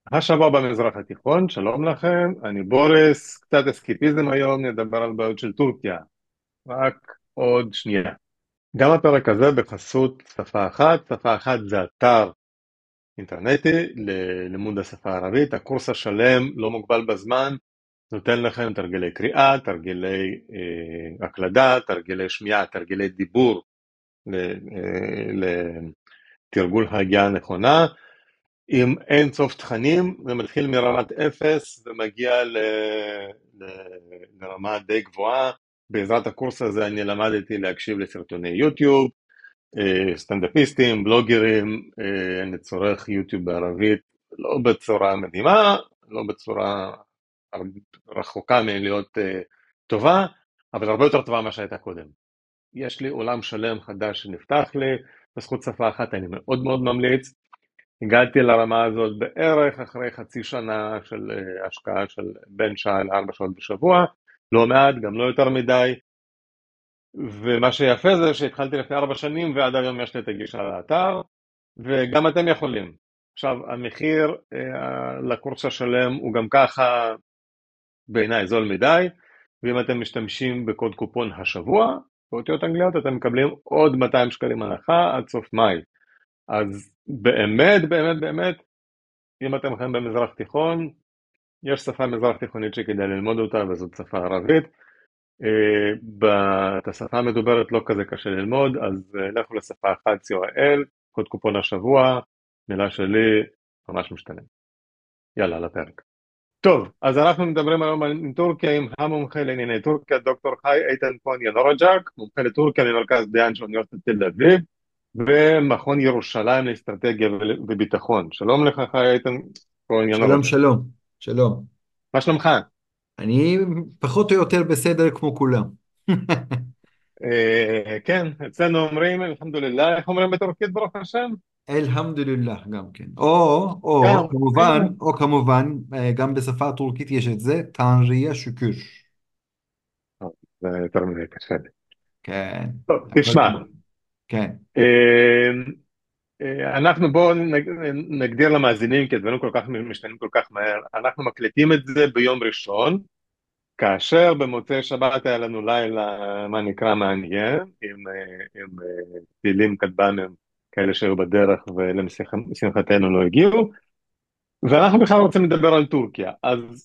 השבוע במזרח התיכון, שלום לכם, אני בוריס, קצת אסקיפיזם היום, נדבר על בעיות של טורקיה, רק עוד שנייה. גם הפרק הזה בחסות שפה אחת זה אתר אינטרנטי ללימוד השפה הערבית, הקורס השלם לא מוגבל בזמן, נותן לכם תרגילי קריאה, תרגילי הקלדה, תרגילי שמיעה, תרגילי דיבור לתרגול ההגייה הנכונה, עם אין סוף תכנים, זה מתחיל מרמת אפס ומגיע לרמה די גבוהה. בעזרת הקורס הזה אני למדתי להקשיב לסרטוני יוטיוב, סטנדאפיסטים, בלוגרים, אני צורך יוטיוב בערבית, לא בצורה מדהימה, לא בצורה רחוקה מלהיות טובה, אבל הרבה יותר טובה ממה שהייתה קודם. יש לי עולם שלם חדש שנפתח לי, בזכות שפה אחת אני מאוד מאוד ממליץ. הגעתי לרמה הזאת בערך אחרי חצי שנה של השקעה של בין שעה ל4 שעות בשבוע, לא מעט, גם לא יותר מדי, ומה שיפה זה שהתחלתי לפני 4 שנים ועד היום יש לי את הגישה לאתר, וגם אתם יכולים. עכשיו, המחיר לקורס השלם הוא גם ככה בעיניי זול מדי, ואם אתם משתמשים בקוד קופון השבוע, באותיות אנגליות אתם מקבלים עוד 200 שקלים הנחה עד סוף מאי. אז באמת, באמת, באמת, אם אתם חיים במזרח תיכון, יש שפה מזרח תיכונית שכדאי ללמוד אותה, וזאת שפה ערבית. את השפה המדוברת לא כזה קשה ללמוד, אז לכו לשפה אחת co.il, קוד קופון השבוע, מילה שלי, ממש משתלם. יאללה, לפרק. טוב, אז אנחנו מדברים היום על טורקיה עם המומחה לענייני טורקיה, דוקטור חי איתן פוניה נורג'ק, מומחה לטורקיה ממרכז דיין של אוניברסיטת תל אביב, ומכון ירושלים לאסטרטגיה וביטחון. שלום לך חי איתן פוניה שלום, נורג'ק. שלום, שלום. מה שלומך? אני פחות או יותר בסדר כמו כולם. כן, אצלנו אומרים, אלחמדולillah, איך אומרים בטורקית ברוך השם? אלחמדולillah גם כן. גם, כן. או כמובן, גם בשפה הטורקית יש את זה, תנריה שükür. זה יותר מדי קשה לי. כן, טוב, אבל תשמע, כן. אה, אנחנו בואו נגדיר למאזינים, כי הדברים כל כך משתנים כל כך מהר. אנחנו מקליטים את זה ביום ראשון, כאשר במוצאי שבת היה לנו לילה, מה נקרא, מעניין, עם טילים כטב"מים כאלה שהיו בדרך ולשמחתנו לא הגיעו, ואנחנו בכלל רוצים לדבר על טורקיה.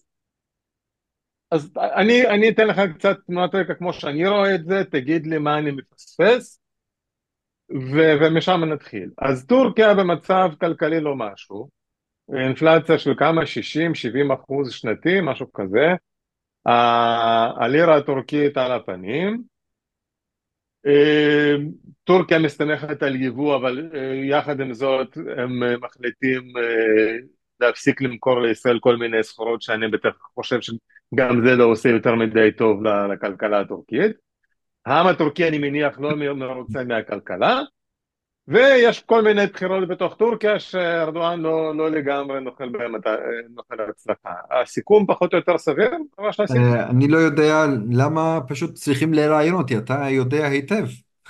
אז אני אתן לך קצת תמונת רקע כמו שאני רואה את זה, תגיד לי מה אני מפספס, ומשם נתחיל. אז טורקיה במצב כלכלי לא משהו, אינפלציה של כמה, 60-70% שנתי, משהו כזה, הלירה הטורקית על הפנים, טורקיה מסתמכת על יבוא, אבל יחד עם זאת הם מחליטים להפסיק למכור לישראל כל מיני סחורות שאני בטח חושב שגם זה לא עושה יותר מדי טוב לכלכלה הטורקית. העם הטורקי אני מניח לא מרוצה מהכלכלה, ויש כל מיני בחירות בתוך טורקיה שארדואן לא לגמרי נוכל בהם, נוכל הצלחה. הסיכום פחות או יותר סביר, מה שעשיתי. אני לא יודע למה פשוט צריכים לראיין אותי, אתה יודע היטב.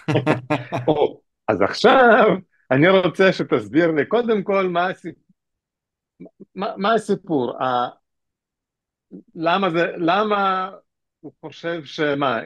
אז עכשיו אני רוצה שתסביר לי קודם כל מה הסיפור, למה הוא חושב שמה,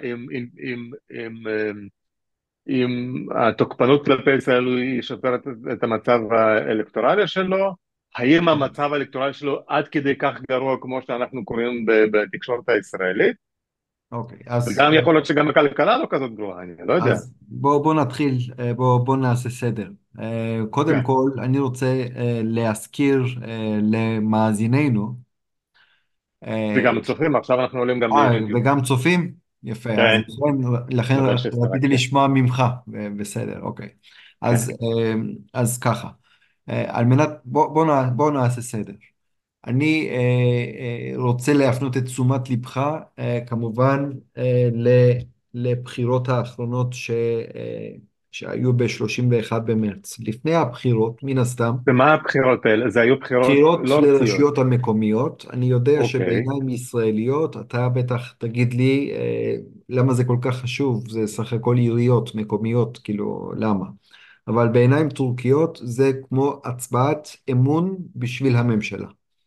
אם התוקפנות כלפי ישראל הוא ישפר את המצב האלקטורלי שלו, האם המצב האלקטורלי שלו עד כדי כך גרוע כמו שאנחנו קוראים בתקשורת הישראלית, אוקיי, וגם יכול להיות שגם הכלכלה לא כזאת גרועה, אני לא יודע. אז בוא נתחיל, בוא נעשה סדר. קודם כן, כל, אני רוצה להזכיר למאזיננו, וגם צופים, עכשיו אנחנו עולים גם ביוטיוב. וגם צופים? יפה, אז כן, לכן שווה רציתי שתרכז. לשמוע ממך, בסדר, אוקיי. כן. אז ככה, על מנת, בוא נעשה סדר. אני רוצה להפנות את תשומת לבך, כמובן, לבחירות האחרונות שהיו ב-31 במרץ. לפני הבחירות, מן הסתם, ומה הבחירות האלה? זה היו בחירות בחירות לא ארציות. לרשויות המקומיות. אני יודע אוקיי. שבעיניים ישראליות, אתה בטח תגיד לי למה זה כל כך חשוב, זה סך הכל עיריות מקומיות, כאילו, למה? אבל בעיניים טורקיות זה כמו הצבעת אמון בשביל הממשלה.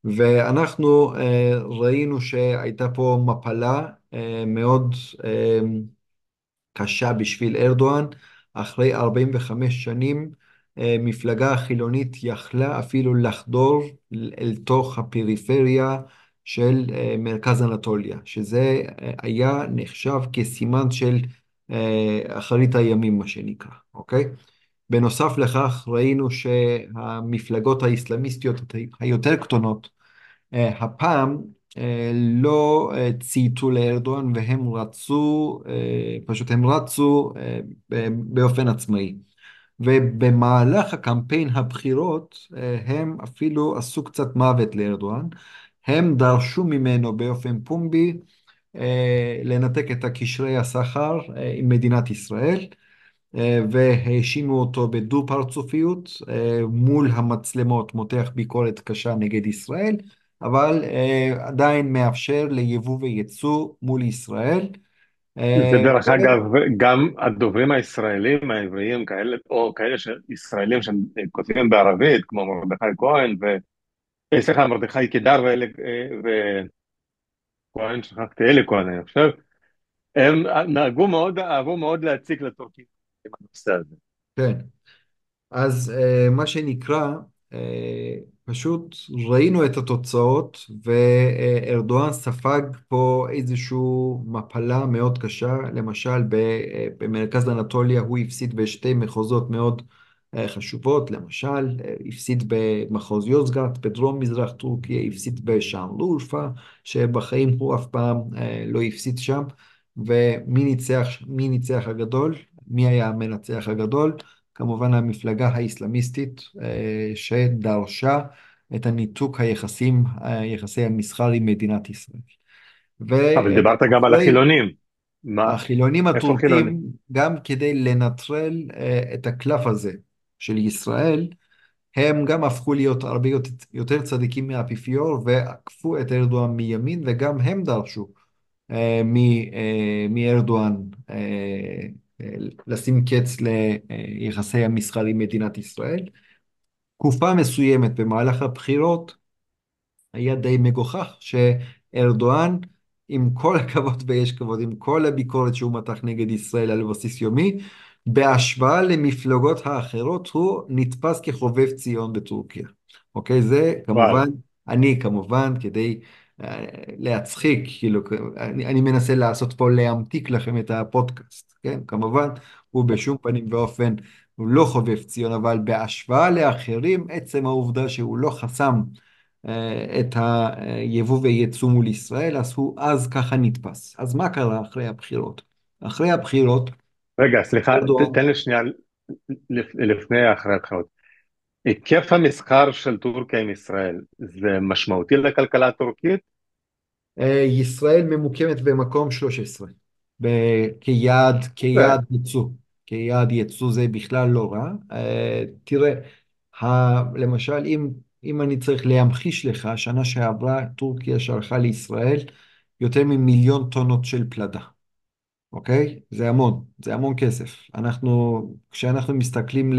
ואנחנו ראינו שהייתה פה מפלה מאוד קשה בשביל ארדואן. אחרי 45 שנים, מפלגה חילונית יכלה אפילו לחדור אל תוך הפריפריה של מרכז אנטוליה, שזה היה נחשב כסימן של אחרית הימים, מה שנקרא, אוקיי? בנוסף לכך, ראינו שהמפלגות האסלאמיסטיות היותר קטנות, הפעם לא צייתו לארדואן והם רצו, פשוט הם רצו באופן עצמאי. ובמהלך הקמפיין הבחירות הם אפילו עשו קצת מוות לארדואן. הם דרשו ממנו באופן פומבי לנתק את הקשרי הסחר עם מדינת ישראל. והאשימו אותו בדו-פרצופיות, מול המצלמות מותח ביקורת קשה נגד ישראל, אבל עדיין מאפשר ליבוא וייצוא מול ישראל. זה אה, דרך אגב, גם הדוברים הישראלים העבריים כאלה, או כאלה ישראלים שכותבים בערבית, כמו מרדכי כהן, סליחה, מרדכי קידר וכהן, שכחתי, אלי כהן, אני חושב, הם נהגו מאוד, אהבו מאוד להציק לטורקים עם הנושא הזה. כן. אז מה שנקרא, פשוט ראינו את התוצאות, וארדואן ספג פה איזושהי מפלה מאוד קשה. למשל, במרכז אנטוליה הוא הפסיד בשתי מחוזות מאוד חשובות. למשל, הפסיד במחוז יוזגרט, בדרום מזרח טורקיה, הפסיד בשאנלורפה, שבחיים הוא אף פעם לא הפסיד שם. ומי ניצח, מי ניצח הגדול? מי היה המנצח הגדול? כמובן המפלגה האסלאמיסטית שדרשה את הניתוק יחסי המסחר עם מדינת ישראל. אבל דיברת גם על ואחרי החילונים. מה? החילונים איפה חילונים? הטורקים, גם כדי לנטרל את הקלף הזה של ישראל, הם גם הפכו להיות הרבה יותר צדיקים מהאפיפיור, ועקפו את ארדואן מימין, וגם הם דרשו מארדואן לשים קץ ליחסי המסחר עם מדינת ישראל. תקופה מסוימת במהלך הבחירות היה די מגוחך שארדואן, עם כל הכבוד ויש כבוד, עם כל הביקורת שהוא מתח נגד ישראל על בסיס יומי, בהשוואה למפלגות האחרות הוא נתפס כחובב ציון בטורקיה. אוקיי, זה כמובן, וואלה. אני כמובן, כדי להצחיק, כאילו, אני מנסה לעשות פה, להמתיק לכם את הפודקאסט, כן? כמובן, הוא בשום פנים ואופן, הוא לא חובב ציון, אבל בהשוואה לאחרים, עצם העובדה שהוא לא חסם את היבוא וייצוא מול ישראל, אז הוא אז ככה נתפס. אז מה קרה אחרי הבחירות? אחרי הבחירות, רגע, סליחה, ארדואן, תן לי שנייה לפני אחרי הבחירות. היקף המסחר של טורקיה עם ישראל, זה משמעותי לכלכלה הטורקית? ישראל ממוקמת במקום 13, זה, כיעד ייצוא. כיעד ייצוא זה בכלל לא רע. תראה, למשל, אם אני צריך להמחיש לך, שנה שעברה טורקיה שלחה לישראל יותר ממיליון טונות של פלדה. אוקיי? זה המון, זה המון כסף. כשאנחנו מסתכלים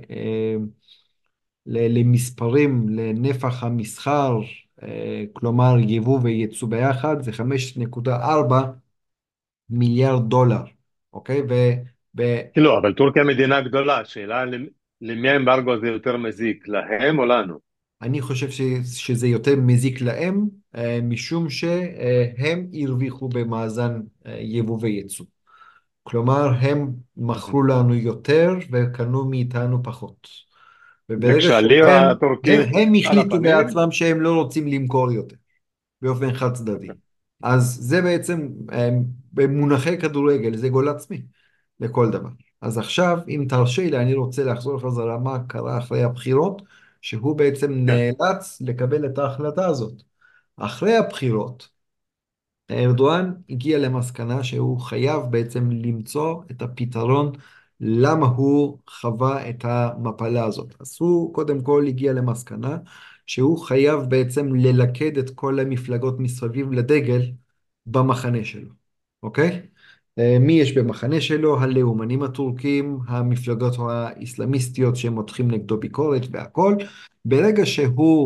למספרים, לנפח המסחר, כלומר יבוא וייצוא ביחד, זה 5.4 מיליארד דולר, אוקיי? כאילו, אבל טורקיה מדינה גדולה, השאלה למי האמברגו הזה יותר מזיק, להם או לנו? ואני חושב שזה יותר מזיק להם, משום שהם הרוויחו במאזן יבוא וייצוא. כלומר, הם מכרו לנו יותר וקנו מאיתנו פחות. וברגע וכשהלירה הטורקית הם על החליטו הפנים, בעצמם שהם לא רוצים למכור יותר, באופן חד צדדי. אז זה בעצם, במונחי כדורגל, זה גול עצמי לכל דבר. אז עכשיו, אם תרשה לי, אני רוצה לחזור חזרה מה קרה אחרי הבחירות, שהוא בעצם כן. נאלץ לקבל את ההחלטה הזאת. אחרי הבחירות, ארדואן הגיע למסקנה שהוא חייב בעצם למצוא את הפתרון למה הוא חווה את המפלה הזאת. אז הוא קודם כל הגיע למסקנה שהוא חייב בעצם ללכד את כל המפלגות מסביב לדגל במחנה שלו, אוקיי? מי יש במחנה שלו? הלאומנים הטורקים, המפלגות האסלאמיסטיות שמותחים נגדו ביקורת והכל. ברגע שהוא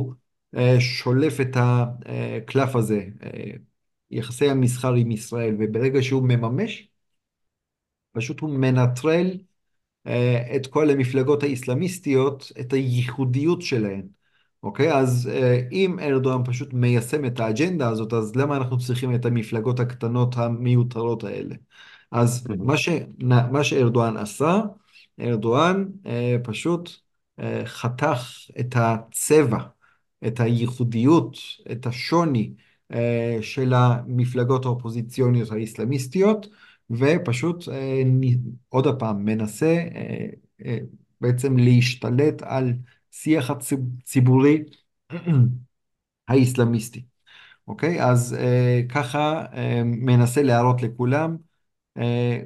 שולף את הקלף הזה, יחסי המסחר עם ישראל, וברגע שהוא מממש, פשוט הוא מנטרל את כל המפלגות האסלאמיסטיות, את הייחודיות שלהן. אוקיי? אז אם ארדואן פשוט מיישם את האג'נדה הזאת, אז למה אנחנו צריכים את המפלגות הקטנות המיותרות האלה? אז מהמם. מה שארדואן עשה, ארדואן פשוט חתך את הצבע, את הייחודיות, את השוני של המפלגות האופוזיציוניות האסלאמיסטיות, ופשוט עוד פעם מנסה אה, בעצם להשתלט על שיח הציבורי האסלאמיסטי. אוקיי? אז ככה מנסה להראות לכולם אה,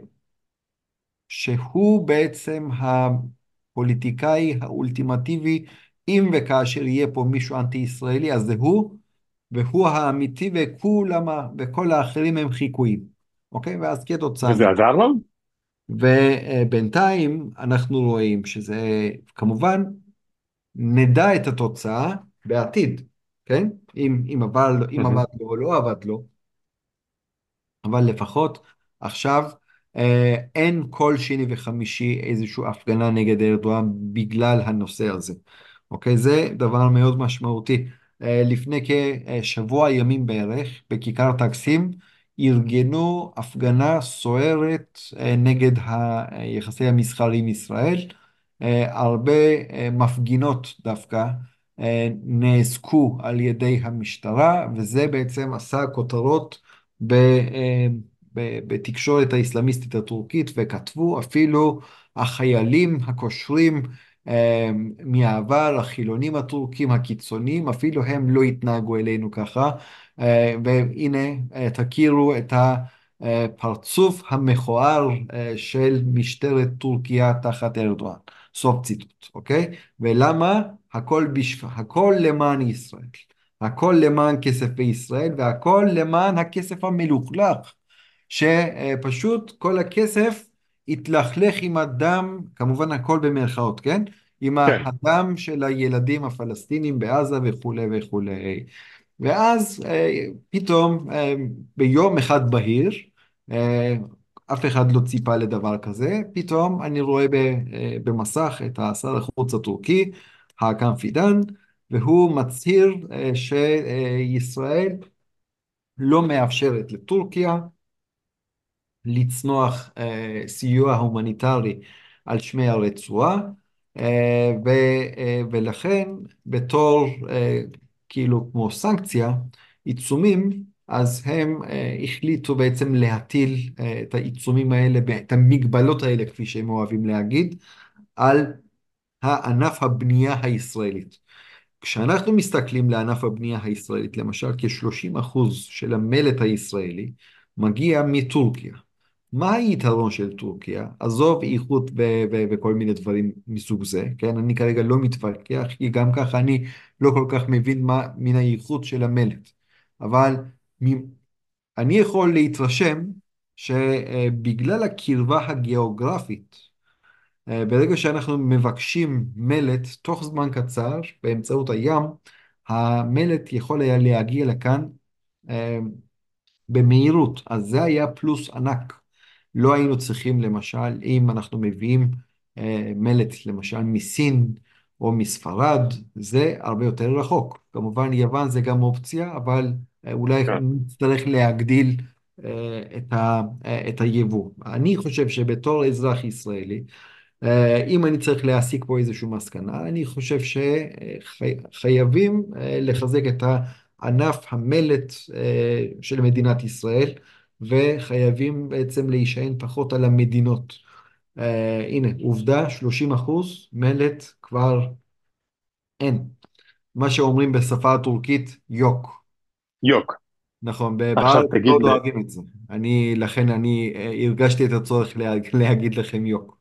שהוא בעצם הפוליטיקאי האולטימטיבי, אם וכאשר יהיה פה מישהו אנטי-ישראלי, אז זה הוא, והוא האמיתי, וכל האחרים הם חיקויים. אוקיי? ואז כתוצאה וזה מכך. עזר לו? ובינתיים אנחנו רואים שזה, כמובן, נדע את התוצאה בעתיד, כן? אם עבד מהמם. לו או לא עבד לו, אבל לפחות עכשיו אין כל שני וחמישי איזושהי הפגנה נגד ארדואן בגלל הנושא הזה. אוקיי? זה דבר מאוד משמעותי. לפני כשבוע ימים בערך, בכיכר טקסים, ארגנו הפגנה סוערת נגד יחסי המסחר עם ישראל. הרבה מפגינות דווקא נאזקו על ידי המשטרה, וזה בעצם עשה כותרות ב, בתקשורת האסלאמיסטית הטורקית, וכתבו אפילו החיילים הכושרים מהעבר, החילונים הטורקים הקיצוניים, אפילו הם לא התנהגו אלינו ככה. והנה, תכירו את הפרצוף המכוער של משטרת טורקיה תחת ארדואן. סוף ציטוט, אוקיי? ולמה? הכל למען ישראל. הכל למען כסף בישראל, והכל למען הכסף המלוכלך, שפשוט כל הכסף התלכלך עם הדם, כמובן הכל במרכאות, כן? עם כן. הדם של הילדים הפלסטינים בעזה וכולי וכולי. ואז פתאום ביום אחד בהיר, אה, אף אחד לא ציפה לדבר כזה, פתאום אני רואה במסך את שר החוץ הטורקי, האקאם פידן, והוא מצהיר שישראל לא מאפשרת לטורקיה לצנוח סיוע הומניטרי על שמי הרצועה, ולכן בתור כאילו כמו סנקציה, עיצומים, אז הם החליטו בעצם להטיל את העיצומים האלה, את המגבלות האלה, כפי שהם אוהבים להגיד, על הענף הבנייה הישראלית. כשאנחנו מסתכלים לענף הבנייה הישראלית, למשל כ-30% של המלט הישראלי מגיע מטורקיה. מה היתרון של טורקיה? עזוב איכות וכל מיני דברים מסוג זה, כן? אני כרגע לא מתווכח, כי גם ככה אני לא כל כך מבין מה מן האיכות של המלט. אבל אני יכול להתרשם שבגלל הקרבה הגיאוגרפית, ברגע שאנחנו מבקשים מלט תוך זמן קצר באמצעות הים, המלט יכול היה להגיע לכאן אה, במהירות, אז זה היה פלוס ענק. לא היינו צריכים, למשל, אם אנחנו מביאים מלט, למשל מסין או מספרד, זה הרבה יותר רחוק. כמובן, יוון זה גם אופציה, אבל אולי כן. נצטרך להגדיל את היבוא. אני חושב שבתור אזרח ישראלי, אם אני צריך להסיק פה איזושהי מסקנה, אני חושב שחייבים לחזק את ענף המלט של מדינת ישראל, וחייבים בעצם להישען פחות על המדינות. הנה, עובדה, 30% מלט כבר אין. מה שאומרים בשפה הטורקית, יוק. יוק. נכון, עכשיו בארץ לא תגיד לי, דואגים את זה. לכן אני הרגשתי את הצורך להגיד לכם יוק.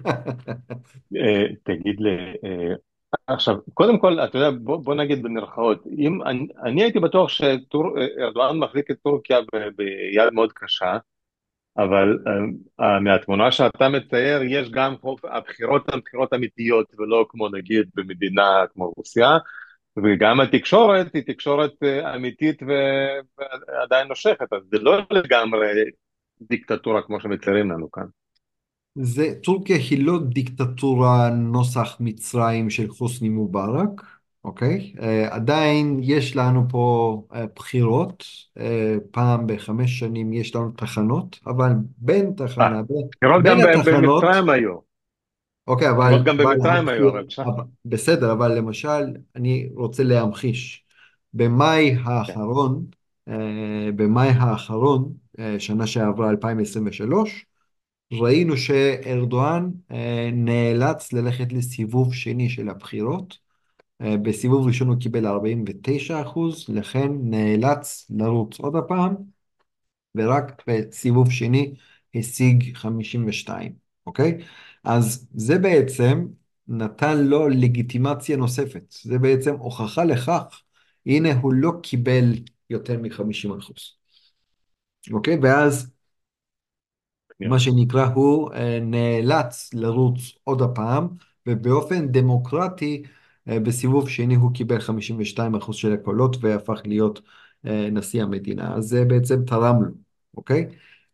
תגיד לי, עכשיו, קודם כל, אתה יודע, בוא נגיד במרכאות, אם אני הייתי בטוח שארדואן מחזיק את טורקיה ביד מאוד קשה, אבל מהתמונה שאתה מצייר, יש גם הבחירות הן בחירות אמיתיות, ולא כמו נגיד במדינה כמו רוסיה, וגם התקשורת היא תקשורת אמיתית ועדיין נושכת, אז זה לא לגמרי דיקטטורה כמו שמציירים לנו כאן. טורקיה היא לא דיקטטורה נוסח מצרים של חוסני מובארק, אוקיי? עדיין יש לנו פה בחירות, פעם בחמש שנים יש לנו תחנות, אבל בין אה, תחנה, בחירות בין גם התחנות, במצרים היו, אוקיי, בחירות גם במצרים היו, אבל בסדר, אבל למשל, אני רוצה להמחיש, במאי כן. האחרון, במאי האחרון, שנה שעברה 2023, ראינו שארדואן נאלץ ללכת לסיבוב שני של הבחירות. בסיבוב ראשון הוא קיבל 49%, לכן נאלץ לרוץ עוד הפעם, ורק בסיבוב שני השיג 52, אוקיי? אז זה בעצם נתן לו לגיטימציה נוספת. זה בעצם הוכחה לכך, הנה הוא לא קיבל יותר מ-50%. אוקיי? ואז כן. מה שנקרא, הוא נאלץ לרוץ עוד הפעם, ובאופן דמוקרטי, בסיבוב שני הוא קיבל 52% של הקולות והפך להיות נשיא המדינה. אז זה בעצם תרם לו, אוקיי?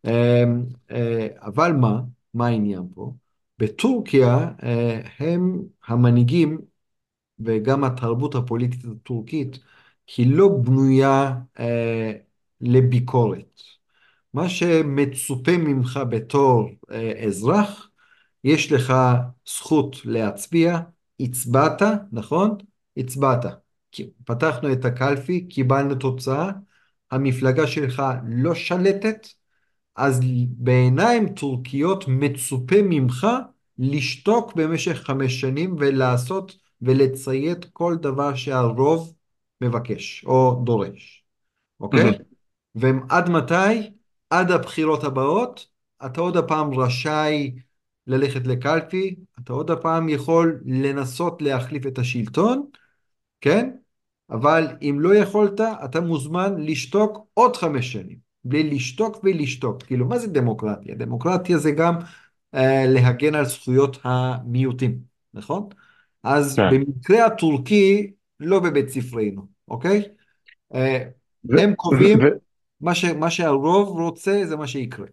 אבל מה העניין פה? בטורקיה הם המנהיגים וגם התרבות הפוליטית הטורקית היא לא בנויה לביקורת. מה שמצופה ממך בתור אזרח, יש לך זכות להצביע, הצבעת, נכון? הצבעת. פתחנו את הקלפי, קיבלנו תוצאה, המפלגה שלך לא שלטת, אז בעיניים טורקיות מצופה ממך לשתוק במשך 5 שנים ולעשות ולציית כל דבר שהרוב מבקש או דורש, אוקיי? מהמם. ועד מתי? עד הבחירות הבאות, אתה עוד הפעם רשאי ללכת לקלפי, אתה עוד הפעם יכול לנסות להחליף את השלטון, כן? אבל אם לא יכולת, אתה מוזמן לשתוק עוד 5 שנים. בלי לשתוק ולשתוק. כאילו, מה זה דמוקרטיה? דמוקרטיה זה גם להגן על זכויות המיעוטים, נכון? אז כן. במקרה הטורקי, לא בבית ספרנו, אוקיי? אה, ו- הם ו- קובעים ו- מה שהרוב רוצה, זה מה שיקרה.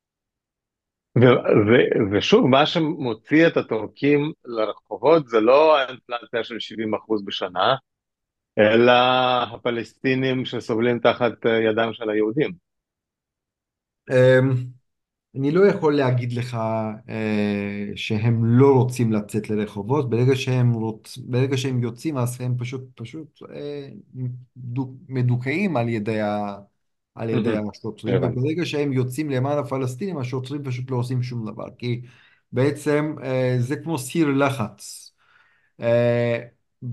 ושוב, מה שמוציא את הטורקים לרחובות זה לא האינפלציה של 70% בשנה, אלא הפלסטינים שסובלים תחת ידם של היהודים. אמ, אני לא יכול להגיד לך שהם לא רוצים לצאת לרחובות. ברגע שהם יוצאים, אז הם פשוט מדוכאים על ידי מהמם. השוטרים, הבנתי. וברגע שהם יוצאים למען הפלסטינים, השוטרים פשוט לא עושים שום דבר, כי בעצם זה כמו סיר לחץ. אה,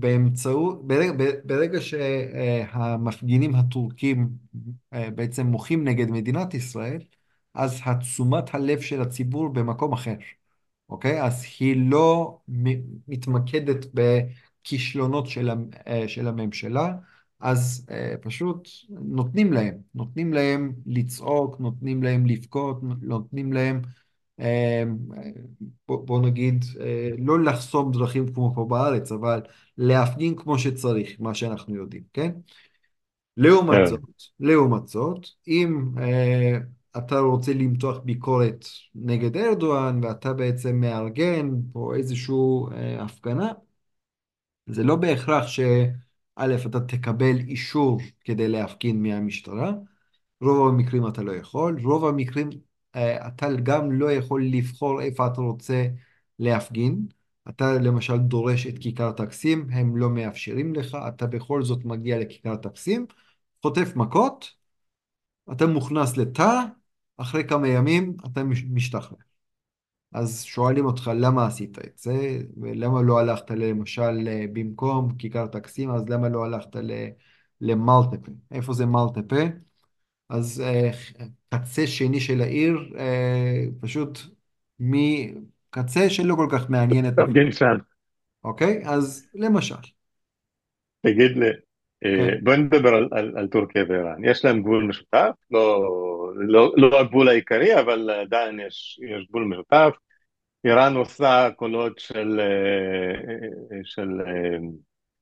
ברגע שהמפגינים הטורקים בעצם מוחים נגד מדינת ישראל, אז תשומת הלב של הציבור במקום אחר, אוקיי? אז היא לא מתמקדת בכישלונות של הממשלה, אז פשוט נותנים להם לצעוק, נותנים להם לבכות, נותנים להם אה, בוא נגיד, לא לחסום דרכים כמו פה בארץ, אבל להפגין כמו שצריך, מה שאנחנו יודעים, כן? כן. לעומת זאת, אם אתה רוצה למתוח ביקורת נגד ארדואן, ואתה בעצם מארגן פה איזושהי הפגנה, זה לא בהכרח שא', אתה תקבל אישור כדי להפגין מהמשטרה, רוב המקרים אתה לא יכול, רוב המקרים אתה גם לא יכול לבחור איפה אתה רוצה להפגין. אתה למשל דורש את כיכר טקסים, הם לא מאפשרים לך, אתה בכל זאת מגיע לכיכר טקסים, חוטף מכות, אתה מוכנס לתא, אחרי כמה ימים אתה משתחרר. אז שואלים אותך למה עשית את זה, ולמה לא הלכת למשל במקום כיכר טקסים, אז למה לא הלכת למלטפה? איפה זה מלטפה? אז קצה שני של העיר, פשוט מקצה שלא כל כך מעניין את אף אחד, תפגין שם. אוקיי? אז למשל, תגיד לי, כן. בוא נדבר על טורקיה ואיראן. יש להם גבול משותף, לא הגבול העיקרי, אבל עדיין יש גבול משותף. איראן עושה קולות של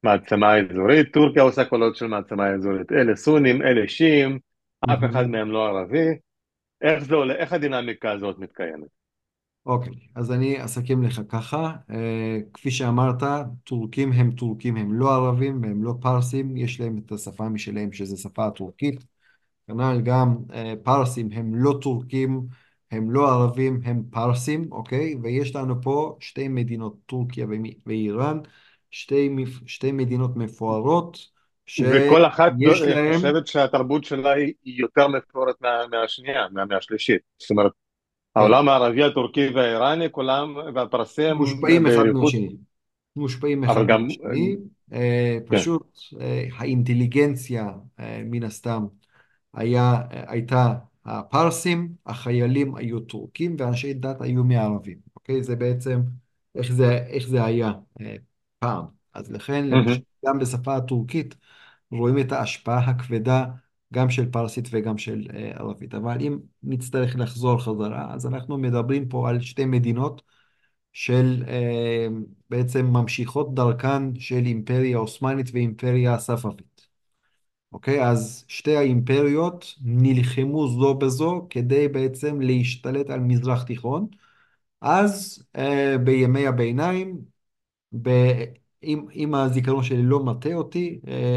מעצמה אזורית, טורקיה עושה קולות של מעצמה אזורית, אלה סונים, אלה שיעים, אף אחד מהמם. מהם לא ערבי, איך זה עולה, איך הדינמיקה הזאת מתקיימת? אוקיי, אז אני אסכם לך ככה. כפי שאמרת, טורקים הם טורקים, הם לא ערבים והם לא פרסים, יש להם את השפה משלהם, שזה שפה הטורקית. כנ"ל גם פרסים הם לא טורקים, הם לא ערבים, הם פרסים, אוקיי? ויש לנו פה שתי מדינות, טורקיה ואיראן, שתי מדינות מפוארות, וכל אחת שיש להם חושבת שהתרבות שלה היא יותר מפוארת מהשנייה, מהמאה השלישית. זאת אומרת, כן, העולם הערבי, הטורקי והאיראני, כולם, והפרסים מושפעים אחד באריכות, מהשני. מושפעים אבל אחד גם, מהשני. כן. פשוט האינטליגנציה, מן הסתם, הייתה הפרסים, החיילים היו טורקים ואנשי דת היו מערבים. אוקיי? זה בעצם איך זה היה פעם. אז לכן, למשל, מהמם. גם בשפה הטורקית רואים את ההשפעה הכבדה גם של פרסית וגם של ערבית. אבל אם נצטרך לחזור חזרה, אז אנחנו מדברים פה על שתי מדינות של בעצם ממשיכות דרכן של אימפריה עות'מאנית ואימפריה ספאבית. אוקיי, אז שתי האימפריות נלחמו זו בזו כדי בעצם להשתלט על מזרח תיכון. אז בימי הביניים, ב... אם הזיכרון שלי לא מטעה אותי,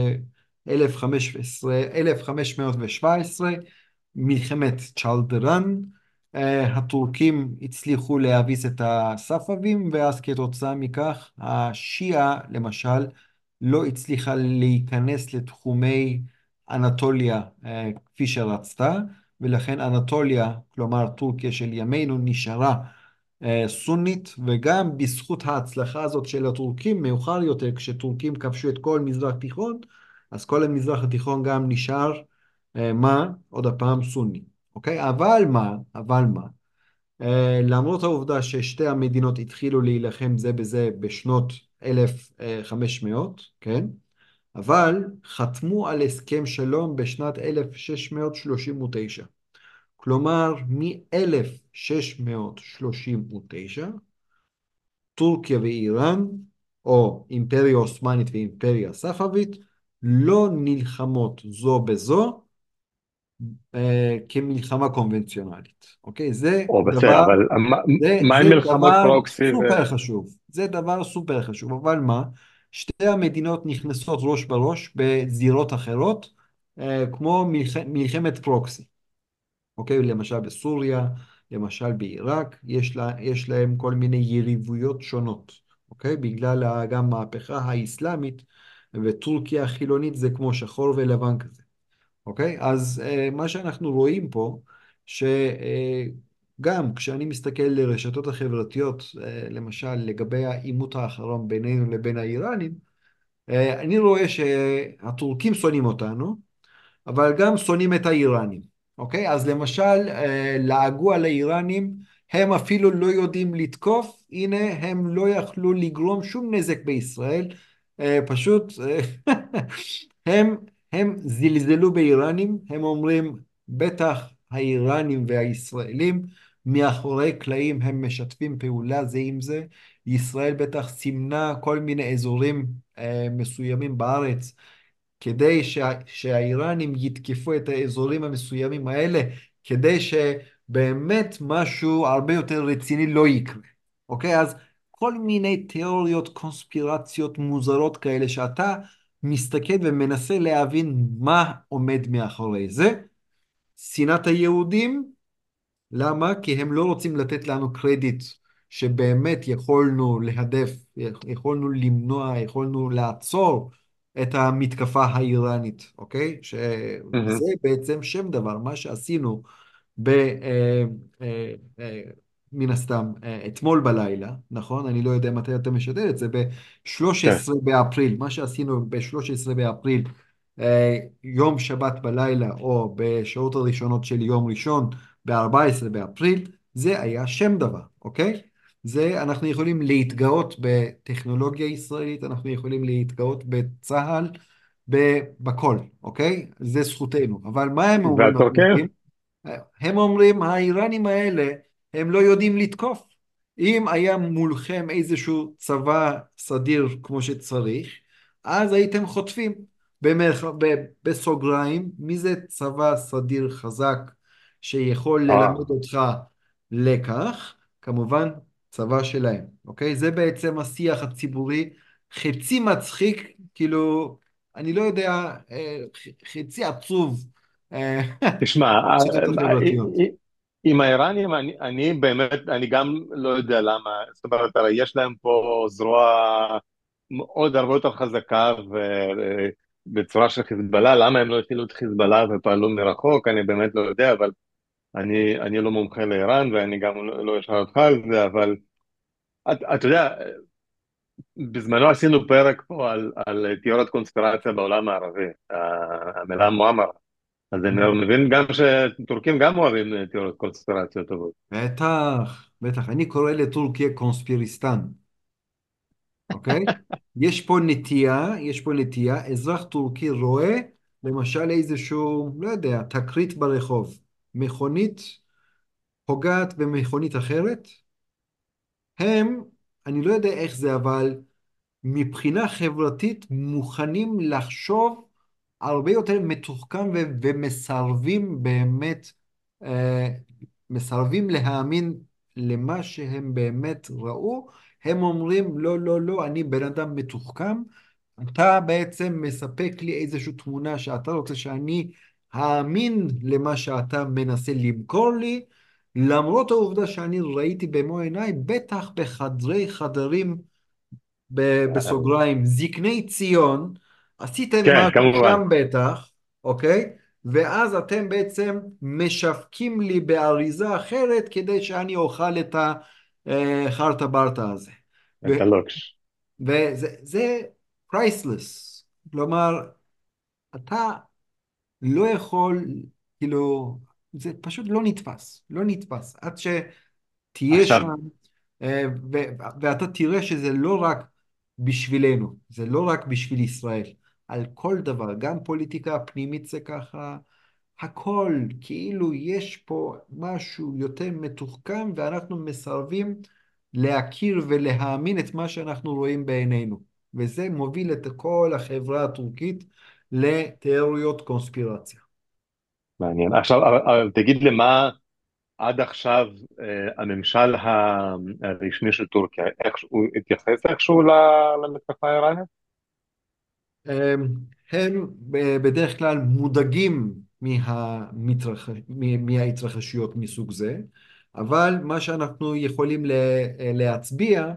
1517, מלחמת צ'לדרן, הטורקים הצליחו להביס את הספאבים, ואז כתוצאה מכך השיעה, למשל, לא הצליחה להיכנס לתחומי אנטוליה כפי שרצתה, ולכן אנטוליה, כלומר טורקיה של ימינו, נשארה סונית, וגם בזכות ההצלחה הזאת של הטורקים, מאוחר יותר, כשטורקים כבשו את כל מזרח תיכון, אז כל המזרח התיכון גם נשאר, מה? עוד הפעם סוני. אוקיי? אבל מה? למרות העובדה ששתי המדינות התחילו להילחם זה בזה בשנות 1500, כן? אבל חתמו על הסכם שלום בשנת 1639. כלומר, מ-1639, טורקיה ואיראן, או אימפריה עות'מאנית ואימפריה ספאבית, לא נלחמות זו בזו כמלחמה קונבנציונלית. אוקיי? או בסדר, אבל מה זה עם מלחמות דבר פרוקסי סופר חשוב. זה דבר סופר חשוב. אבל מה? שתי המדינות נכנסות ראש בראש בזירות אחרות, כמו מלחמת פרוקסי. אוקיי? למשל בסוריה, למשל בעיראק, יש להם כל מיני יריבויות שונות. אוקיי? בגלל גם מהפכה האסלאמית, וטורקיה החילונית זה כמו שחור ולבן כזה. אוקיי? אז מה שאנחנו רואים פה, שגם כשאני מסתכל לרשתות החברתיות, למשל לגבי העימות האחרון בינינו לבין האיראנים, אני רואה שהטורקים שונאים אותנו, אבל גם שונאים את האיראנים. אוקיי? אז למשל, לעגו על האיראנים, הם אפילו לא יודעים לתקוף, הנה הם לא יכלו לגרום שום נזק בישראל, פשוט הם, הם זלזלו באיראנים, הם אומרים, בטח האיראנים והישראלים, מאחורי קלעים הם משתפים פעולה זה עם זה, ישראל בטח סימנה כל מיני אזורים מסוימים בארץ, כדי שהאיראנים יתקפו את האזורים המסוימים האלה, כדי שבאמת משהו הרבה יותר רציני לא יקרה. אוקיי? אז כל מיני תיאוריות, קונספירציות מוזרות כאלה, שאתה מסתכל ומנסה להבין מה עומד מאחורי זה. שנאת היהודים, למה? כי הם לא רוצים לתת לנו קרדיט שבאמת יכולנו להדף, יכולנו למנוע, יכולנו לעצור את המתקפה האיראנית, אוקיי? זה? שזה בעצם שם דבר, מה שעשינו ב... אה, אה, מן הסתם, אתמול בלילה, נכון? אני לא יודע מתי אתה משדר את זה, כן. ב-13 באפריל, מה שעשינו ב-13 באפריל, יום שבת בלילה, או בשעות הראשונות של יום ראשון, ב-14 באפריל, זה היה שם דבר, אוקיי? אנחנו יכולים להתגאות בטכנולוגיה ישראלית, אנחנו יכולים להתגאות בצה"ל, בכל, אוקיי? זה זכותנו. אבל מה הם אומרים והטורקים? הטורקים? הם אומרים, האיראנים האלה, הם לא יודעים לתקוף. אם היה מולכם איזשהו צבא סדיר כמו שצריך, אז הייתם חוטפים. בסוגריים, מי זה צבא סדיר חזק שיכול אה, ללמד אותך לקח? כמובן, צבא שלהם, אוקיי? זה בעצם השיח הציבורי, חצי מצחיק, כאילו, אני לא יודע, חצי עצוב, אה, תשמע, ברשתות החברתיות. עם האיראנים, אני באמת, אני גם לא יודע למה, זאת אומרת, הרי יש להם פה זרוע מאוד הרבה יותר חזקה בצורה של חיזבאללה, למה הם לא הפעילו את חיזבאללה ופעלו מרחוק, אני באמת לא יודע, אבל אני לא מומחה לאיראן ואני גם לא אשאל אותך על זה, אבל אתה יודע, בזמנו עשינו פרק פה על תיאוריית קונספירציה בעולם הערבי, המילה מועמר. אז אני מבין גם שטורקים גם אוהבים תיאוריות קונספירציה טובות. בטח, בטח. אני קורא לטורקיה קונספיריסטן, אוקיי? יש פה נטייה, אזרח טורקי רואה למשל איזשהו, לא יודע, תקרית ברחוב, מכונית פוגעת במכונית אחרת, הם, אני לא יודע איך זה, אבל מבחינה חברתית מוכנים לחשוב הרבה יותר מתוחכם ומסרבים באמת, אה, מסרבים להאמין למה שהם באמת ראו. הם אומרים, לא, לא, לא, אני בן אדם מתוחכם, אתה בעצם מספק לי איזושהי תמונה שאתה רוצה שאני אאמין למה שאתה מנסה למכור לי, למרות העובדה שאני ראיתי במו עיניי, בטח בחדרי חדרים, בסוגריים, זקני ציון, עשיתם כן, משהו כמובן. שם בטח, אוקיי? ואז אתם בעצם משווקים לי באריזה אחרת כדי שאני אוכל את החרטה ברטה הזה. את הלוקש. וזה priceless. כלומר, אתה לא יכול, כאילו, זה פשוט לא נתפס, לא נתפס. עד שתהיה עכשיו, שם, ואתה תראה שזה לא רק בשבילנו, זה לא רק בשביל ישראל. על כל דבר, גם פוליטיקה פנימית זה ככה, הכל, כאילו יש פה משהו יותר מתוחכם, ואנחנו מסרבים להכיר ולהאמין את מה שאנחנו רואים בעינינו. וזה מוביל את כל החברה הטורקית לתיאוריות קונספירציה. מעניין. עכשיו, אבל תגיד לי מה עד עכשיו הממשל הרשמי של טורקיה, איך הוא התייחס איכשהו למתקפה האיראנית? הם בדרך כלל מודאגים מההתרחשויות מסוג זה, אבל מה שאנחנו יכולים להצביע,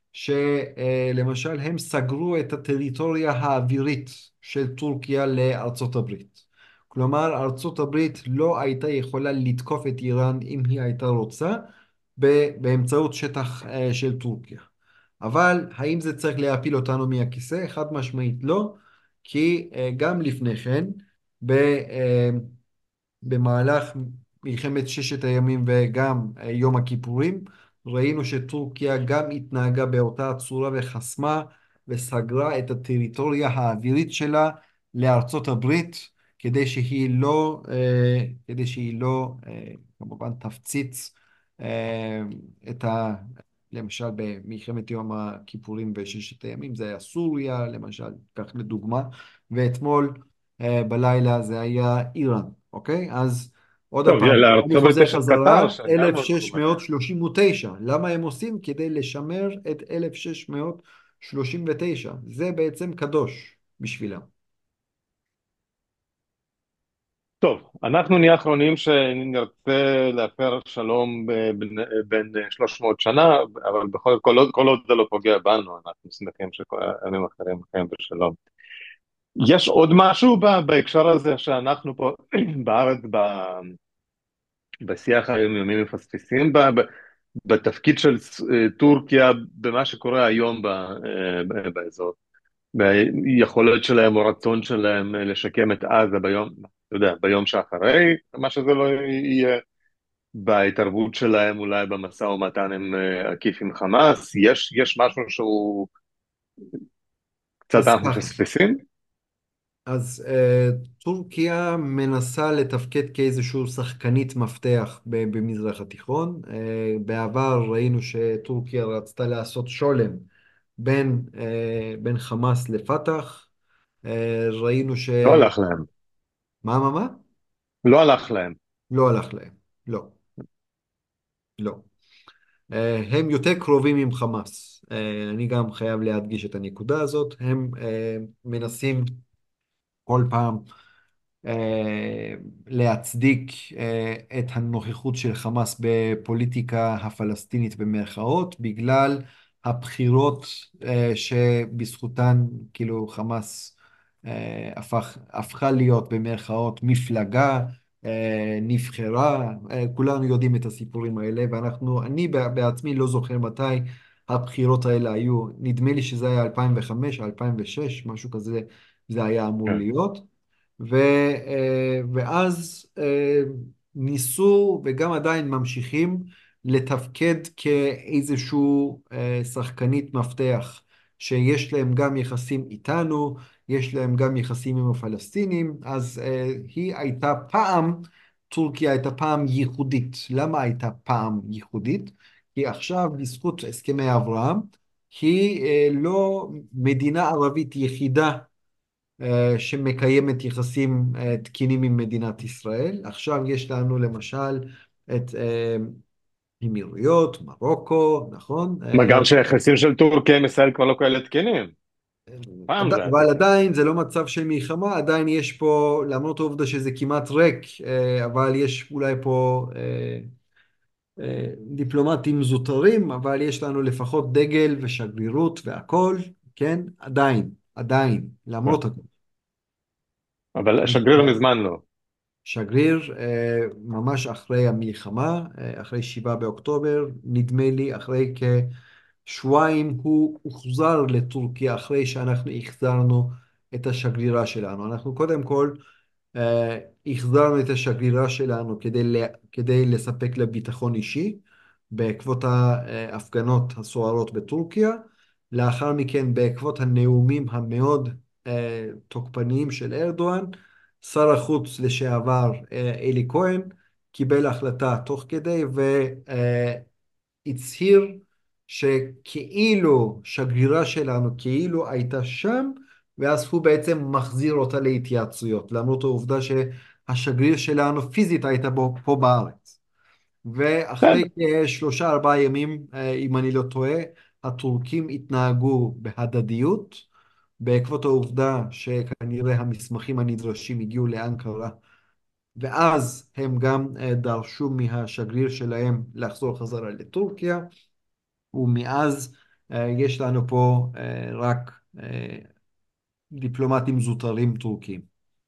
שלמשל הם סגרו את הטריטוריה האווירית של טורקיה לארצות הברית. כלומר, ארצות הברית לא הייתה יכולה לתקוף את איראן אם היא הייתה רוצה באמצעות שטח של טורקיה. אבל האם זה צריך להפיל אותנו מהכיסא? חד משמעית לא, כי גם לפני כן, ב, אה, במהלך מלחמת ששת הימים וגם יום הכיפורים, ראינו שטורקיה גם התנהגה באותה צורה וחסמה וסגרה את הטריטוריה האווירית שלה לארצות הברית, כדי שהיא לא כמובן תפציץ אה, את ה... למשל במלחמת יום הכיפורים וששת הימים, זה היה סוריה, למשל, כך לדוגמה, ואתמול בלילה זה היה איראן. אוקיי? אז עוד טוב, פעם, אני לארצות הברית חוזר יש את קטר, חזרה, שגם הולכו בדרך. 1639. למה הם עושים? כדי לשמר את 1639. זה בעצם קדוש בשבילם. טוב, אנחנו נהיה האחרונים שנרצה להפר שלום בין 300 שנה, אבל כל עוד זה לא פוגע בנו, אנחנו שמחים שכל העמים האחרים חיים בשלום. יש עוד משהו בהקשר הזה שאנחנו פה בארץ, בשיח היומיומי מפספסים בתפקיד של טורקיה במה שקורה היום באזור, ביכולת שלהם או רצון שלהם לשקם את עזה ביום, אתה יודע, ביום שאחרי, מה שזה לא יהיה, בהתערבות שלהם אולי במשא ומתן עם עקיף עם חמאס, יש משהו שהוא קצת אז אנחנו ככה, מפספסים? טורקיה מנסה לתפקד כאיזשהו שחקנית מפתח במזרח התיכון. בעבר ראינו שטורקיה רצתה לעשות שולם בין חמאס לפתח. ראינו לא הלך להם. מה? לא הלך להם. לא הלך להם. לא, לא. הם יותר קרובים עם חמאס. אני גם חייב להדגיש את הנקודה הזאת. הם מנסים כל פעם אה, להצדיק את הנוכחות של חמאס בפוליטיקה הפלסטינית במרכאות, בגלל הבחירות שבזכותן כאילו חמאס הפכה להיות במרכאות מפלגה, נבחרה. כולנו יודעים את הסיפורים האלה, אני בעצמי לא זוכר מתי הבחירות האלה היו. נדמה לי שזה היה 2005, 2006, משהו כזה זה היה אמור כן. להיות. ואז ניסו וגם עדיין ממשיכים לתפקד כאיזשהו שחקנית מפתח, שיש להם גם יחסים איתנו, יש להם גם יחסים עם הפלסטינים. אז טורקיה הייתה פעם ייחודית. למה הייתה פעם ייחודית? כי עכשיו בזכות הסכמי אברהם היא לא מדינה ערבית יחידה שמקיימת יחסים תקינים עם מדינת ישראל. עכשיו יש לנו למשל את אמירויות, מרוקו, נכון? מה גם שהיחסים של טורקיה עם ישראל כבר לא כאלה תקינים. פעם זה היה אבל תקין. עדיין זה לא מצב של מלחמה, עדיין יש פה, למרות העובדה שזה כמעט ריק, אבל יש אולי פה דיפלומטים זוטרים, אבל יש לנו לפחות דגל ושגרירות והכל, כן? עדיין, כן. למרות הכל. אבל אז השגריר מזמן לא. שגריר ממש אחרי המלחמה, אחרי 7 באוקטובר, נדמה לי אחרי כשבועיים הוא הוחזר לטורקיה אחרי שאנחנו החזרנו את השגרירה שלנו. אנחנו קודם כל החזרנו את השגרירה שלנו כדי לספק לה ביטחון אישי בעקבות ההפגנות הסוערות בטורקיה. לאחר מכן, בעקבות הנאומים המאוד תוקפניים של ארדואן, שר החוץ לשעבר אלי כהן קיבל החלטה תוך כדי והצהיר שכאילו שגרירה שלנו כאילו הייתה שם, ואז הוא בעצם מחזיר אותה להתייעצויות, למרות העובדה שהשגריר שלנו פיזית הייתה פה בארץ. בסדר. ואחרי כשלושה ארבעה ימים, אם אני לא טועה, הטורקים התנהגו בהדדיות, בעקבות העובדה שכנראה המסמכים הנדרשים הגיעו לאנקרה, ואז הם גם דרשו מהשגריר שלהם לחזור חזרה לטורקיה, ומאז יש לנו פה רק דיפלומטים זוטרים טורקים.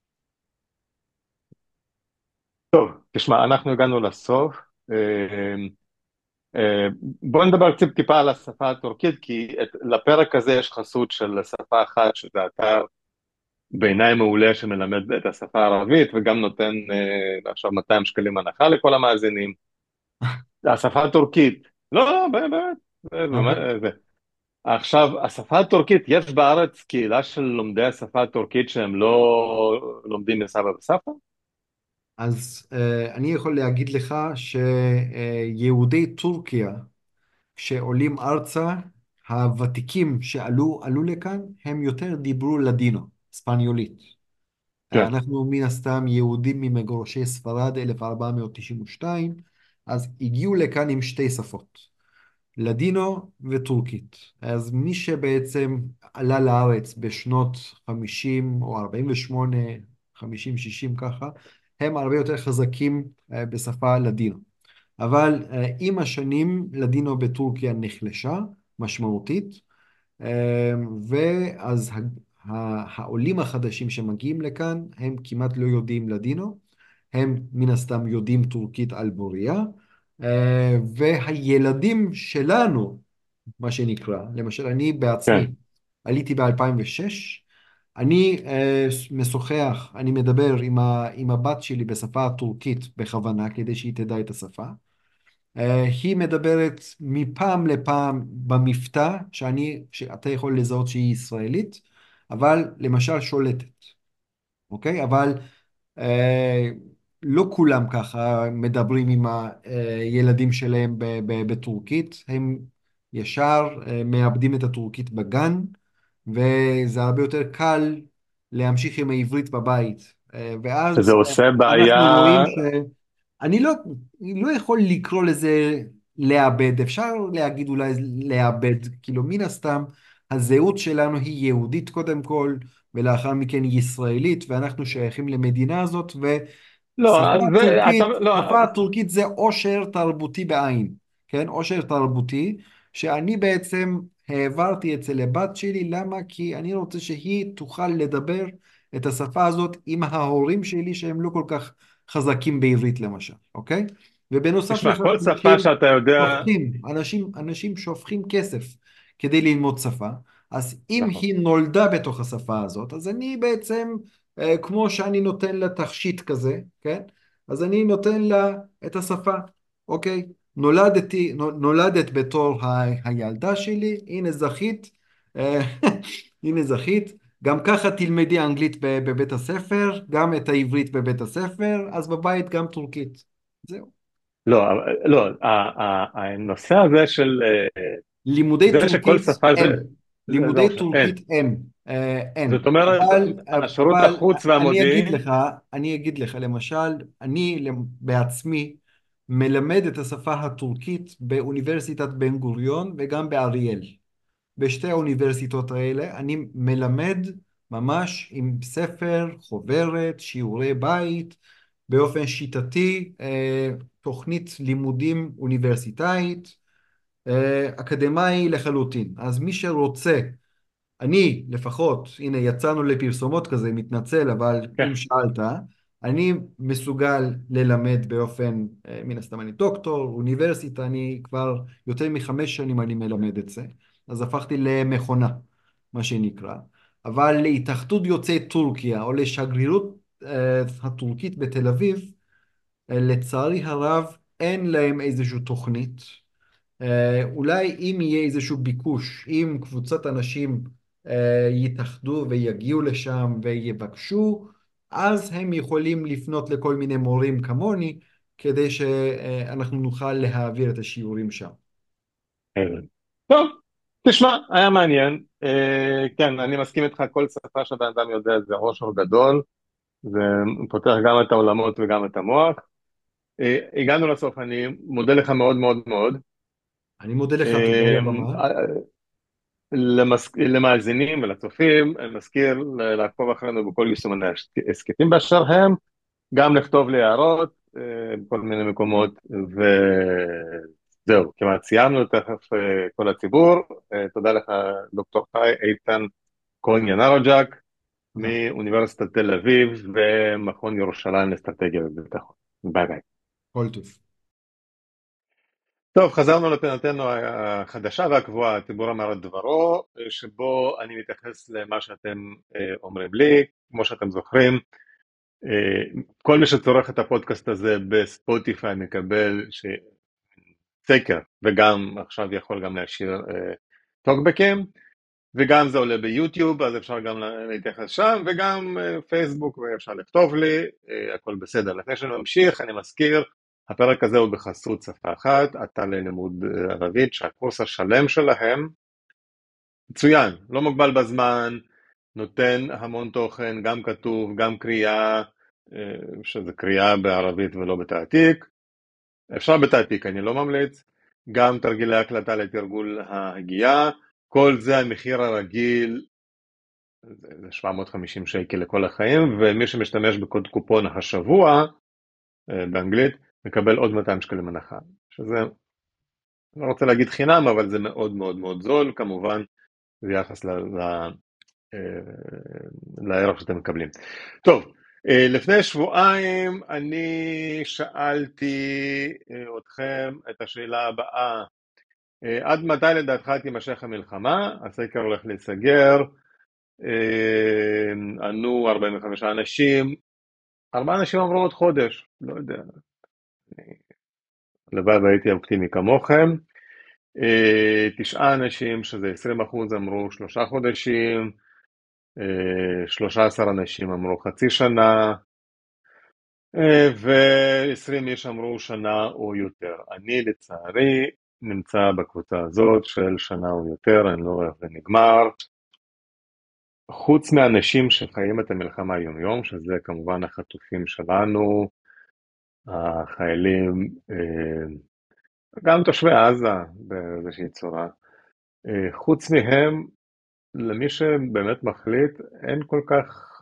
טוב, תשמע, אנחנו הגענו לסוף. אה, בוא נדבר קצת טיפה על השפה הטורקית, כי לפרק הזה יש חסות של שפה אחת, שזה אתר בעיניי מעולה שמלמד את השפה הערבית, וגם נותן עכשיו 200 שקלים הנחה לכל המאזינים. השפה הטורקית, לא, לא, באמת, אוקיי. עכשיו, השפה הטורקית, יש בארץ קהילה של לומדי השפה הטורקית שהם לא לומדים מסבא וסבתא? אז אני יכול להגיד לך שיהודי טורקיה שעולים ארצה, הוותיקים עלו לכאן, הם יותר דיברו לדינו, ספניולית. כן, אנחנו מן הסתם יהודים ממגורשי ספרד 1492, אז הגיעו לכאן עם שתי שפות, לדינו וטורקית. אז מי שבעצם עלה לארץ בשנות 50 או 48, 50, 60 ככה, הם הרבה יותר חזקים בשפה לדינו. אבל עם השנים לדינו בטורקיה נחלשה משמעותית, ואז העולים החדשים שמגיעים לכאן הם כמעט לא יודעים לדינו, הם מן הסתם יודעים טורקית על בוריה, והילדים שלנו, מה שנקרא, למשל אני כן, בעצמי עליתי ב-2006, אני משוחח, אני מדבר עם הבת שלי בשפה הטורקית בכוונה כדי שהיא תדע את השפה. היא מדברת מפעם לפעם במבטא, שאתה יכול לזהות שהיא ישראלית, אבל למשל שולטת, אוקיי? אבל אה, לא כולם ככה מדברים עם הילדים שלהם בטורקית. הם ישר מאבדים את הטורקית בגן, וזה הרבה יותר קל להמשיך עם העברית בבית. שזה ואז עושה אנחנו בעיה. רואים אני לא יכול לקרוא לזה לאבד, אפשר להגיד אולי לאבד, כאילו מן הסתם הזהות שלנו היא יהודית קודם כל, ולאחר מכן היא ישראלית, ואנחנו שייכים למדינה הזאת, לא, ואתה, לא, שפה הטורקית זה עושר תרבותי בעין, כן? עושר תרבותי, שאני בעצם העברתי את זה לבת שלי, למה? כי אני רוצה שהיא תוכל לדבר את השפה הזאת עם ההורים שלי, שהם לא כל כך חזקים בעברית למשל, אוקיי? ובנוסף תשמע, לכך, כל שפה שאתה יודע, אנשים שופכים כסף כדי ללמוד שפה, אז אם נכון, היא נולדה בתוך השפה הזאת, אז אני בעצם כמו שאני נותן לה תכשיט כזה, כן? אז אני נותן לה את השפה, אוקיי? נולדת בתור הילדה שלי, הנה זכית, אה, הנה זכית, גם ככה תלמדי אנגלית בבית הספר, גם את העברית בבית הספר, אז בבית גם טורקית. זהו. לא, לא, הנושא הזה של לימודי זה שכל טורקית שפה הם, זה לימודי אופציה, אין. טורקית הם, אין, זאת אומרת, השירות אבל החוץ והמודיעין, אני אגיד לך, למשל, בעצמי מלמד את השפה הטורקית באוניברסיטת בן גוריון וגם באריאל. בשתי האוניברסיטות האלה אני מלמד ממש עם ספר, חוברת, שיעורי בית, באופן שיטתי, תוכנית לימודים אוניברסיטאית, אקדמאי לחלוטין. אז מי שרוצה, אני לפחות, הנה יצאנו לפרסומות כזה, מתנצל, אבל כן, אם שאלת, אני מסוגל ללמד באופן, מן הסתם אני דוקטור, אוניברסיטה, אני כבר יותר מ5 שנים אני מלמד את זה, אז הפכתי למכונה, מה שנקרא. אבל להתאחדות יוצאי טורקיה או לשגרירות הטורקית בתל אביב, לצערי הרב אין להם איזושהי תוכנית. אולי אם יהיה איזשהו ביקוש, אם קבוצת אנשים יתאחדו ויגיעו לשם ויבקשו, אז הם יכולים לפנות לכל מיני מורים כמוני, כדי שאנחנו נוכל להעביר את השיעורים שם. אין. טוב, תשמע, היה מעניין. כן, אני מסכים איתך, כל שפה שבן אדם יודע זה ראש גדול, זה פותח גם את העולמות וגם את המוח. הגענו לסוף, אני מודה לך מאוד מאוד מאוד. אני מודה לך, תודה על אה, הבמה. למאזינים ולצופים, אני מזכיר לעקוב אחרינו בכל יישומני ההסכתים באשר הם, גם לכתוב לי הערות בכל מיני מקומות, וזהו, כמעט סיימנו, תכף כל הציבור. תודה לך, דוקטור חי איתן כהן ינרוג'ק, תודה. מאוניברסיטת תל אביב ומכון ירושלים לאסטרטגיה וביטחון. ביי ביי. כל טוב. טוב, חזרנו לפינתנו החדשה והקבועה, הציבור אמר את דברו, שבו אני מתייחס למה שאתם אומרים לי. כמו שאתם זוכרים, כל מי שצורך את הפודקאסט הזה בספוטיפיי מקבל סקר, וגם עכשיו יכול גם להשאיר טוקבקים, וגם זה עולה ביוטיוב, אז אפשר גם להתייחס שם, וגם פייסבוק, ואפשר לכתוב לי, הכל בסדר. לפני שנמשיך, אני מזכיר, הפרק הזה הוא בחסות שפה אחת, אתר ללימוד ערבית, שהקורס השלם שלהם מצוין, לא מוגבל בזמן, נותן המון תוכן, גם כתוב, גם קריאה, שזה קריאה בערבית ולא בתעתיק, אפשר בתעתיק, אני לא ממליץ, גם תרגילי הקלטה לתרגול ההגייה, כל זה המחיר הרגיל, זה 750 שקל לכל החיים, ומי שמשתמש בקוד קופון השבוע, באנגלית, מקבל עוד 200 שקלים הנחה, שזה, לא רוצה להגיד חינם, אבל זה מאוד מאוד מאוד זול, כמובן, ביחס לערך שאתם מקבלים. טוב, לפני שבועיים אני שאלתי אתכם את השאלה הבאה, עד מתי לדעתך תימשך המלחמה? הסקר הולך להיסגר, ענו 45 אנשים, 4 אנשים אמרו עוד חודש, לא יודע, לבד והייתי אופטימי כמוכם, 9 אנשים, שזה 20%, אמרו 3 חודשים, 13 אנשים אמרו חצי שנה, ו20 איש אמרו שנה או יותר. אני לצערי נמצא בקבוצה הזאת של שנה או יותר, אני לא רואה איך זה נגמר. חוץ מהאנשים שחיים את המלחמה יום-יום, שזה כמובן החטופים שלנו, החיילים, גם תושבי עזה באיזושהי צורה. חוץ מהם, למי שבאמת מחליט, אין כל כך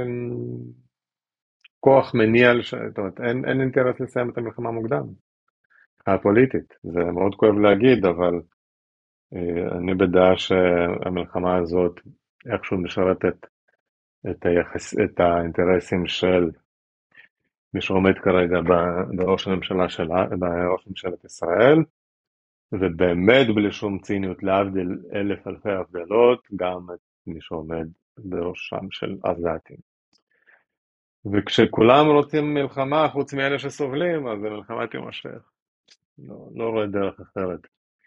כוח מניע, זאת אומרת, אין אינטרס לסיים את המלחמה מוקדם. הפוליטית, זה מאוד כואב להגיד, אבל אני בדעה שהמלחמה הזאת איכשהו משרתת את האינטרסים של מי שעומד כרגע בראש ממשלת ישראל, ובאמת בלי שום ציניות, להבדיל אלף אלפי הבדלות, גם את מי שעומד בראשם של עזתים. וכשכולם רוצים מלחמה, חוץ מאלה שסובלים, אז המלחמה תימשך. לא רואה דרך אחרת.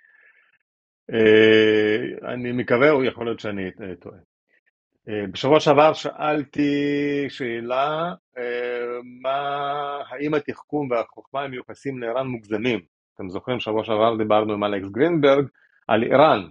אני מקווה, הוא יכול להיות שאני טועה. בשבוע שעבר שאלתי שאלה, האם התחכום והחוכמה המיוחסים לאיראן מוגזמים? אתם זוכרים, שבוע שעבר דיברנו עם אלכס גרינברג על איראן,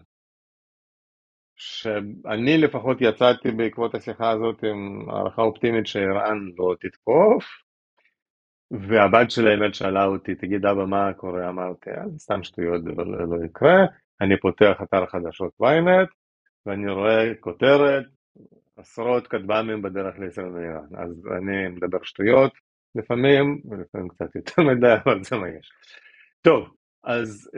שאני לפחות יצאתי בעקבות השיחה הזאת עם הערכה אופטימית שאיראן לא תתקוף, והבת של האמת שאלה אותי, תגיד אבא מה קורה? אמרתי, סתם שטויות, זה לא יקרה. אני פותח אתר חדשות ynet, ואני רואה כותרת, עשרות כטב"מים בדרך לישראל ואיראן. אז אני מדבר שטויות לפעמים, ולפעמים קצת יותר מדי, אבל זה מה יש. טוב, אז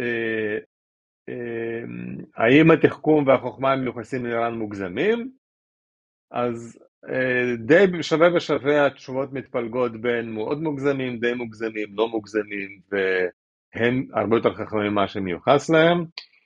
האם התחכום והחוכמה המיוחסים לאיראן מוגזמים? אז די שווה בשווה התשובות מתפלגות בין מאוד מוגזמים, די מוגזמים, לא מוגזמים, והם הרבה יותר חכמים ממה שמיוחס להם.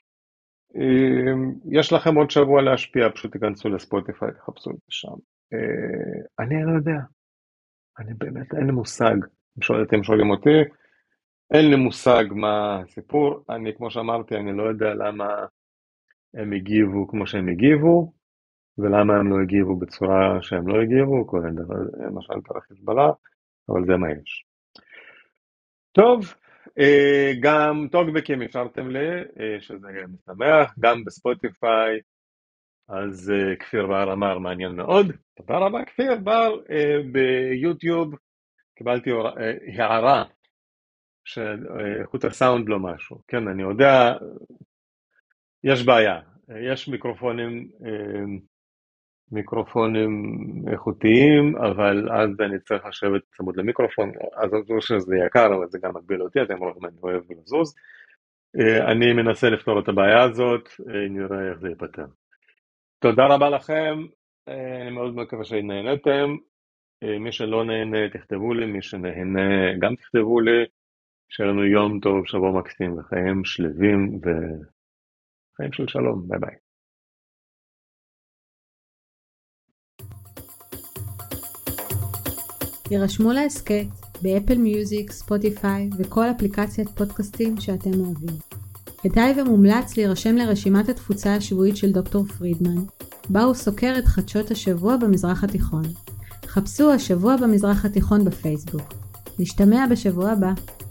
יש לכם עוד שבוע להשפיע, פשוט תיכנסו לספוטיפיי, תחפשו את זה שם. אני לא יודע, אני באמת אין לי מושג, אתם שואלים אותי, אין לי מושג מה הסיפור, אני כמו שאמרתי, אני לא יודע למה הם הגיבו כמו שהם הגיבו, ולמה הם לא הגיבו בצורה שהם לא הגיבו, כל דבר, למשל פרח חיזבאללה, אבל זה מה יש. טוב, גם טוקבקים אפשרתם לי, שזה משמח, גם בספוטיפיי, אז כפיר בר אמר מעניין מאוד, תודה רבה כפיר בר, ביוטיוב קיבלתי הערה, שאיכות הסאונד לא משהו, כן אני יודע, יש בעיה, יש מיקרופונים איכותיים, אבל אז אני צריך לשבת צמוד למיקרופון, אז זו שזה יקר, אבל זה גם מגביל אותי, אתם רואים, אני אוהב לזוז. אני מנסה לפתור את הבעיה הזאת, נראה איך זה ייפתר. תודה רבה לכם, אני מאוד מקווה שנהנתם, מי שלא נהנה תכתבו לי, מי שנהנה גם תכתבו לי, שיהיה לנו יום טוב, שבוע מקסים וחיים שלווים וחיים של שלום, ביי ביי. יירשמו להסכת באפל מיוזיק, ספוטיפיי וכל אפליקציית פודקאסטים שאתם אוהבים. כדאי ומומלץ להירשם לרשימת התפוצה השבועית של דוקטור פרידמן, בה הוא סוקר את חדשות השבוע במזרח התיכון. חפשו השבוע במזרח התיכון בפייסבוק. נשתמע בשבוע הבא.